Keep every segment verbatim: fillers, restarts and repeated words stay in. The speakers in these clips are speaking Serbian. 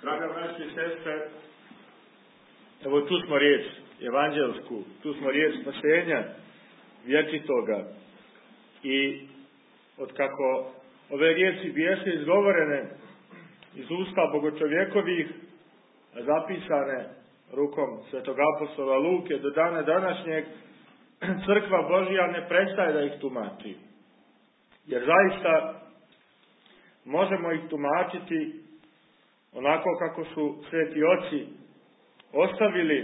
Draga braće i sestre, evo tu smo riječ evanđelsku, tu smo riječ spasenja vječitoga i otkako ove riječi biješe izgovorene iz usta bogočovjekovih, zapisane rukom svetog apostola Luke do dana današnjeg, crkva Božja ne prestaje da ih tumači. Jer zaista možemo ih tumačiti onako kako su sveti oci ostavili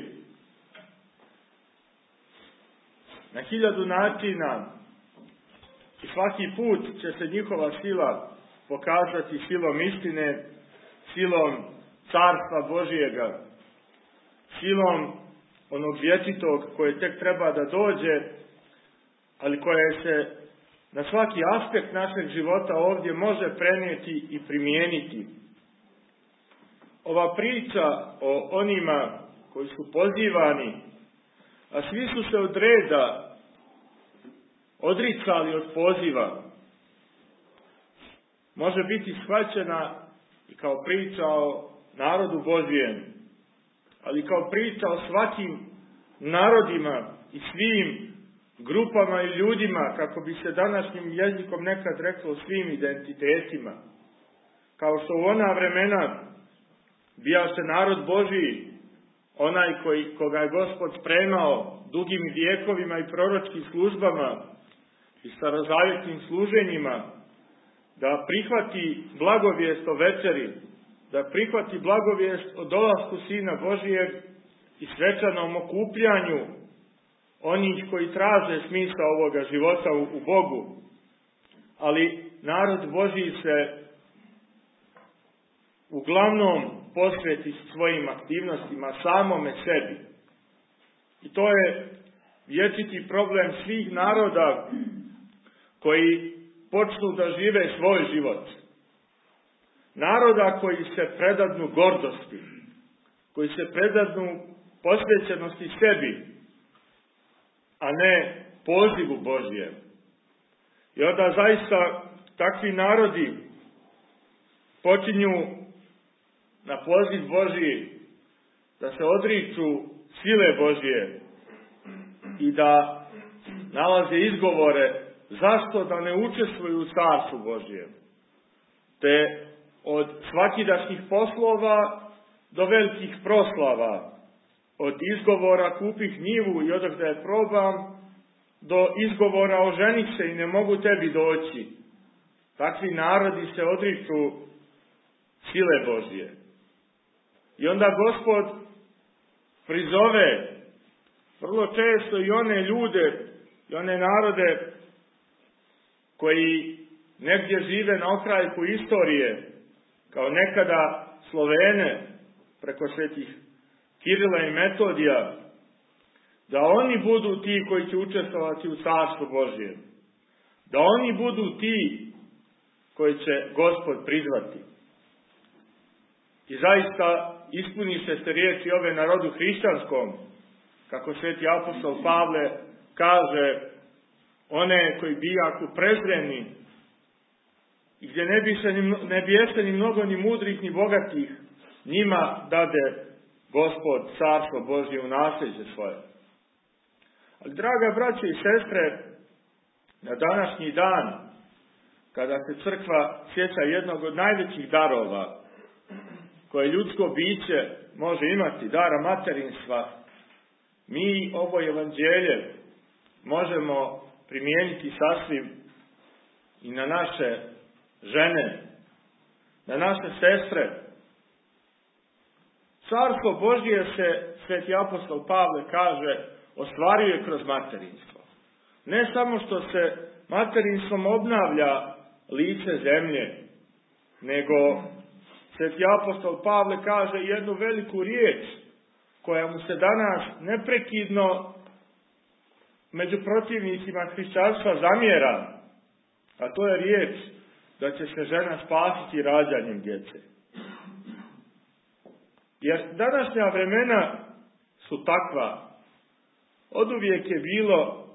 na hiljadu načina i svaki put će se njihova sila pokazati silom istine, silom carstva Božijega, silom onog vječitog koje tek treba da dođe, ali koje se na svaki aspekt našeg života ovdje može prenijeti i primijeniti. Ova priča o onima koji su pozivani, a svi su se od reda odricali od poziva, može biti shvaćena i kao priča o narodu Božjem, ali kao priča o svakim narodima i svim grupama i ljudima, kako bi se današnjim jezikom nekad reklo, svim identitetima. Kao što u ona vremena bijaše narod Božiji, onaj koji, koga je Gospod spremao dugim vijekovima i proročkim službama i starozavjetnim služenjima, da prihvati blagovijest o večeri, da prihvati blagovijest o dolasku Sina Božijeg i svečanom okupljanju onih koji traže smisla ovoga života u, u Bogu. Ali narod Božiji se uglavnom posveti svojim aktivnostima samome sebi. I to je vječiti problem svih naroda koji počnu da žive svoj život. Naroda koji se predadnu gordosti, koji se predadnu posvećenosti sebi, a ne pozivu Božjem. I onda zaista takvi narodi počinju na poziv Božji da se odriču sile Božje i da nalaze izgovore zašto da ne učestvuju u carstvu Božjem. Te od svakidašnjih poslova do velikih proslava, od izgovora kupih njivu i odakle je probam, do izgovora oženih se i ne mogu tebi doći. Takvi narodi se odriču sile Božje. I onda Gospod prizove vrlo često i one ljude i one narode koji negdje žive na okrajku istorije, kao nekada Slovene preko svetih Kirila i Metodija, da oni budu ti koji će učestvovati u carstvu Božjem. Da oni budu ti koji će Gospod prizvati. I zaista ispuniše se riječi ove narodu hrišćanskom, kako sveti apostol Pavle kaže, one koji bijaku prezreni i gdje ne bi se ni, ne bijeste ni mnogo ni mudrih ni bogatih, njima dade Gospod carstvo Božje u nasljeđe svoje. Ali, draga braće i sestre, na današnji dan, kada se crkva sjeća jednog od najvećih darova koje ljudsko biće može imati, dara materinstva, mi ovo evanđelje možemo primijeniti sasvim i na naše žene, na naše sestre. Carstvo Božje se, sveti apostol Pavle kaže, ostvaruje kroz materinstvo. Ne samo što se materinstvom obnavlja lice zemlje, nego sveti apostol Pavle kaže jednu veliku riječ koja mu se danas neprekidno među protivnicima hrišćanstva zamjera, a to je riječ da će se žena spasiti rađanjem djece. Jer današnja vremena su takva. Oduvijek je bilo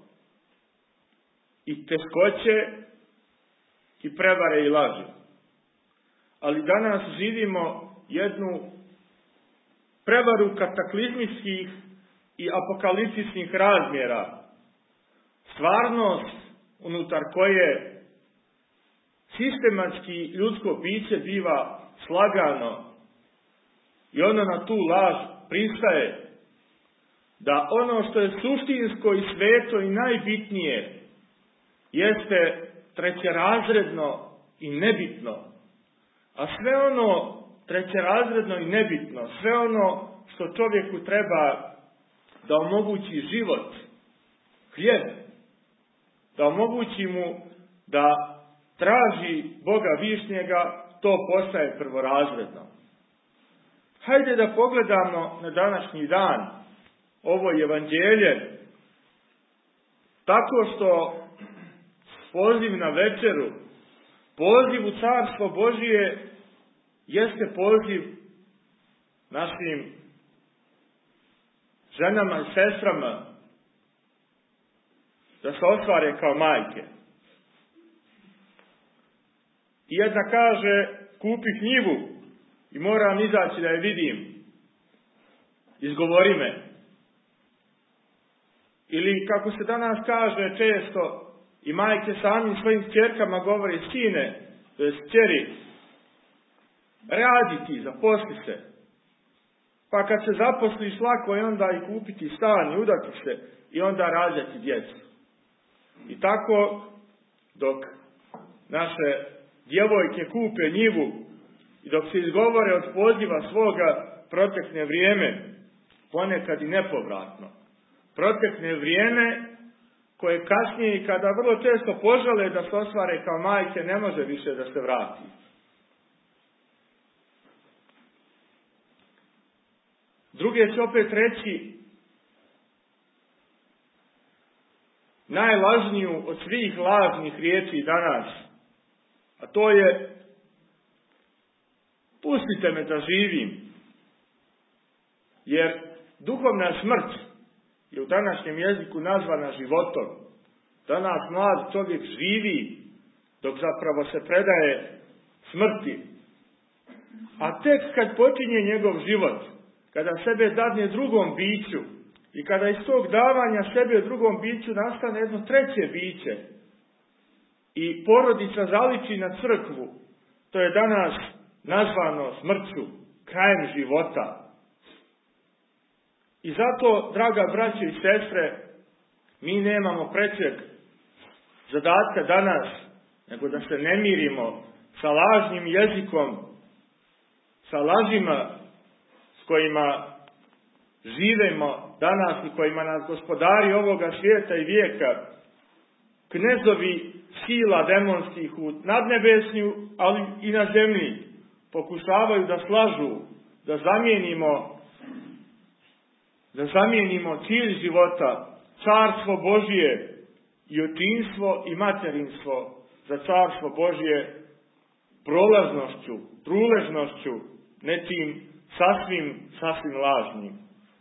i teškoće i prevare i laži. Ali danas živimo jednu prevaru kataklizmičkih i apokaliptičnih razmjera. Stvarnost unutar koje sistematski ljudsko biće biva slagano i ono na tu laž pristaje, da ono što je suštinsko i sveto i najbitnije jeste trećerazredno i nebitno. A sve ono trećerazredno i nebitno, sve ono što čovjeku treba da omogući život, hljeb, da omogući mu da traži Boga višnjega, to postaje prvorazredno. Hajde da pogledamo na današnji dan ovo evanđelje tako što poziv na večeru, poziv u Carstvo Božije jeste poziv našim ženama i sestrama da se ostvare kao majke. I jedna kaže, kupi knjigu i moram izaći da je vidim. Izgovori me. Ili kako se danas kaže često, i majke samim svojim kćerkama govore, sine, to je kćeri, radi ti, zaposli se. Pa kad se zaposliš, lako je onda i kupiti stan i udati se i onda rađati djecu. I tako, dok naše djevojke kupe njivu i dok se izgovore od poziva svoga, protekne vrijeme, ponekad i nepovratno. Protekne vrijeme koje kasnije, kada vrlo često požele da se ostvare kao majke, ne može više da se vrati. Druge će opet reći najlažniju od svih lažnih riječi danas, a to je pustite me da živim, jer duhovna smrt je u današnjem jeziku nazvana životom. Danas mlad čovjek živi dok zapravo se predaje smrti. A tek kad počinje njegov život, kada sebe dadne drugom biću i kada iz tog davanja sebe drugom biću nastane jedno treće biće i porodica zaliči na crkvu, to je danas nazvano smrću, krajem života. I zato, draga braćo i sestre, mi nemamo prećeg zadatka danas, nego da se ne mirimo sa lažnim jezikom, sa lažima s kojima živimo danas i kojima nas gospodari ovoga svijeta i vijeka, knezovi sila demonskih u nadnebešnju, ali i na zemlji, pokušavaju da slažu, da zamijenimo da zamijenimo cilj života, carstvo Božije i očinstvo i materinstvo za carstvo Božje prolaznošću, truležnošću, nečim sasvim, sasvim lažnim.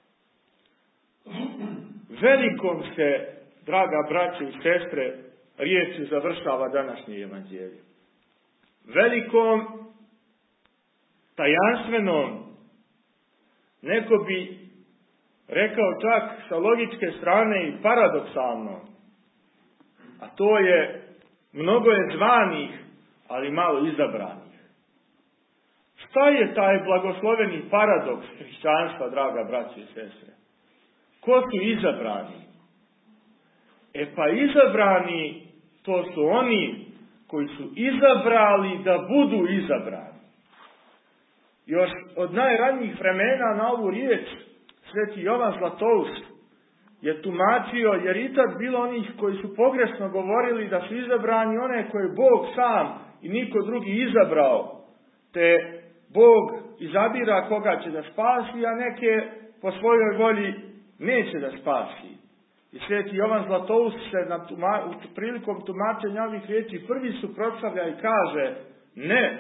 Velikom se, draga braće i sestre, riječi završava današnje evanđelje. Velikom, tajanstvenom, neko bi rekao čak sa logičke strane i paradoksalno, a to je mnogo je zvanih, ali malo izabranih. Šta je taj blagosloveni paradoks hrišćanstva, draga braće i sestre? Ko su izabrani? E pa izabrani, to su oni koji su izabrali da budu izabrani. Još od najranijih vremena na ovu riječ Sveti Jovan Zlatoust je tumačio, jer i tad bilo onih koji su pogrešno govorili da su izabrani one koje Bog sam i niko drugi izabrao, te Bog izabira koga će da spasi, a neke po svojoj volji neće da spasi. I Sveti Jovan Zlatoust se na tuma, u prilikom tumačenja ovih riječi prvi suprotstavlja i kaže, ne,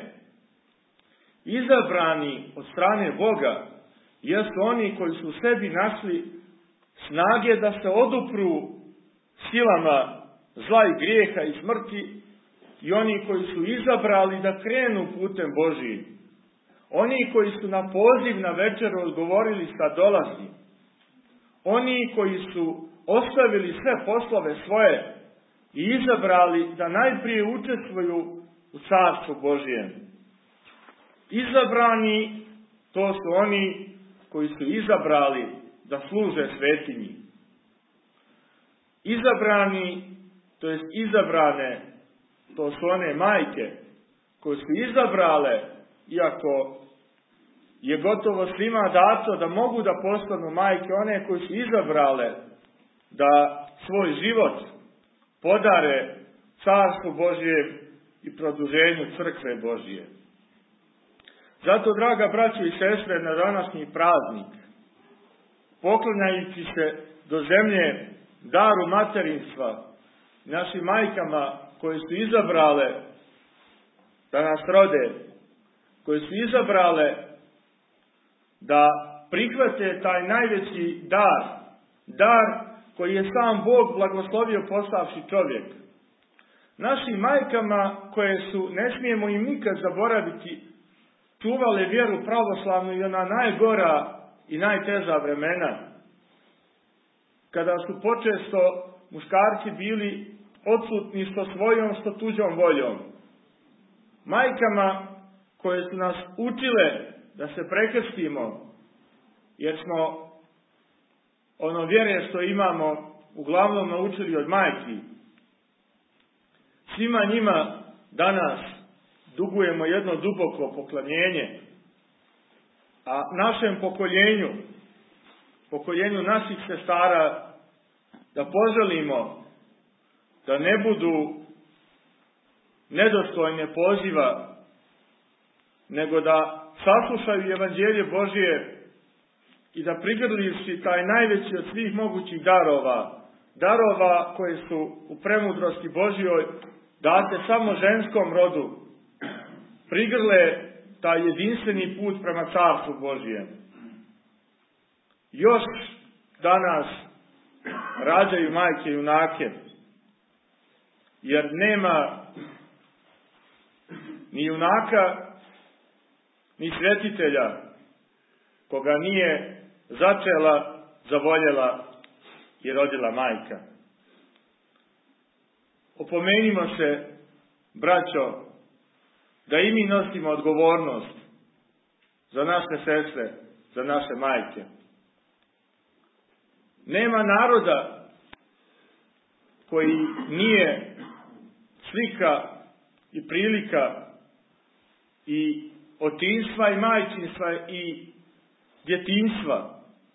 izabrani od strane Boga jesu oni koji su u sebi našli snage da se odupru silama zla i grijeha i smrti i oni koji su izabrali da krenu putem Božijim. Oni koji su na poziv na večeru odgovorili sa dolazim. Oni koji su ostavili sve poslove svoje i izabrali da najprije učestvuju u Carstvu Božijem. Izabrani, to su oni koji su izabrali da služe svetinji. Izabrani, to jest izabrane, to su one majke koje su izabrale, iako je gotovo svima dato da mogu da postanu majke, one koje su izabrale da svoj život podare Carstvu Božijem i produženju Crkve Božije. Zato, draga braćo i sestre, na današnji praznik, poklanjajući se do zemlje daru materinstva, našim majkama koje su izabrale da nas rode, koje su izabrale da prihvate taj najveći dar, dar koji je sam Bog blagoslovio postavši čovjek. Našim majkama koje su, ne smijemo im nikad zaboraviti, čuvale vjeru pravoslavnu i ona najgora i najteža vremena, kada su počesto muškarci bili odsutni što svojom, što tuđom voljom. Majkama koje su nas učile da se prekrstimo, jer smo ono vjere što imamo uglavnom naučili od majki. Svima njima danas dugujemo jedno duboko poklanjenje, a našem pokoljenju, pokoljenju naših sestara, da poželimo da ne budu nedostojne poziva, nego da saslušaju evanđelje Božije i da prigrlivši taj najveći od svih mogućih darova, darova koje su u premudrosti Božjoj date samo ženskom rodu, prigrle taj jedinstveni put prema Carstvu Božijem. Još danas rađaju majke junake, jer nema ni junaka, ni svetitelja koga nije začela, zavoljela i rodila majka. Opomenimo se, braćo, da i mi nosimo odgovornost za naše sestre, za naše majke. Nema naroda koji nije slika i prilika i očinstva i majčinstva i djetinjstva.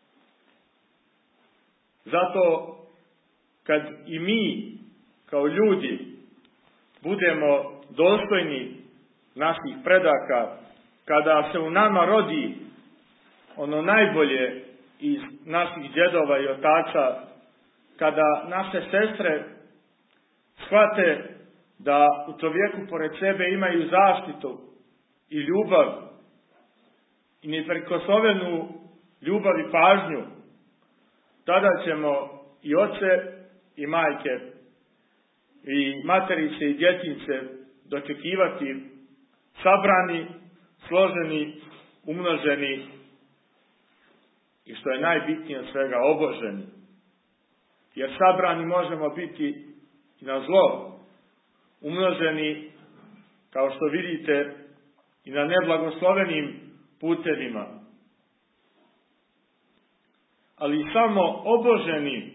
Zato kad i mi kao ljudi budemo dostojni naših predaka, kada se u nama rodi ono najbolje iz naših djedova i otaca, kada naše sestre shvate da u čovjeku pored sebe imaju zaštitu i ljubav i neprikosnovenu ljubav i pažnju, tada ćemo i oče i majke i materice i djetince dočekivati sabrani, složeni, umnoženi i što je najbitnije od svega, oboženi. Jer sabrani možemo biti i na zlo, umnoženi, kao što vidite, i na neblagoslovenim putevima. Ali samo oboženi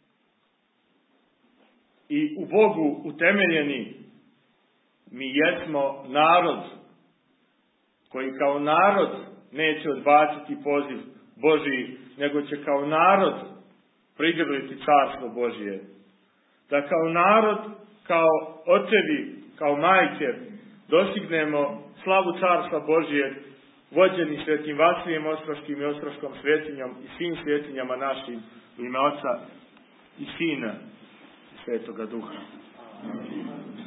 i u Bogu utemeljeni, mi jesmo narod koji kao narod neće odbaciti poziv Božiji, nego će kao narod prigrliti Carstvo Božije. Da kao narod, kao očevi, kao majke dostignemo slavu Carstva Božije, vođeni svetim Vasilijem Ostroškim i Ostroškom svetinjom i svim svetinjama našim, u ime Oca i Sina i Svetoga Duha.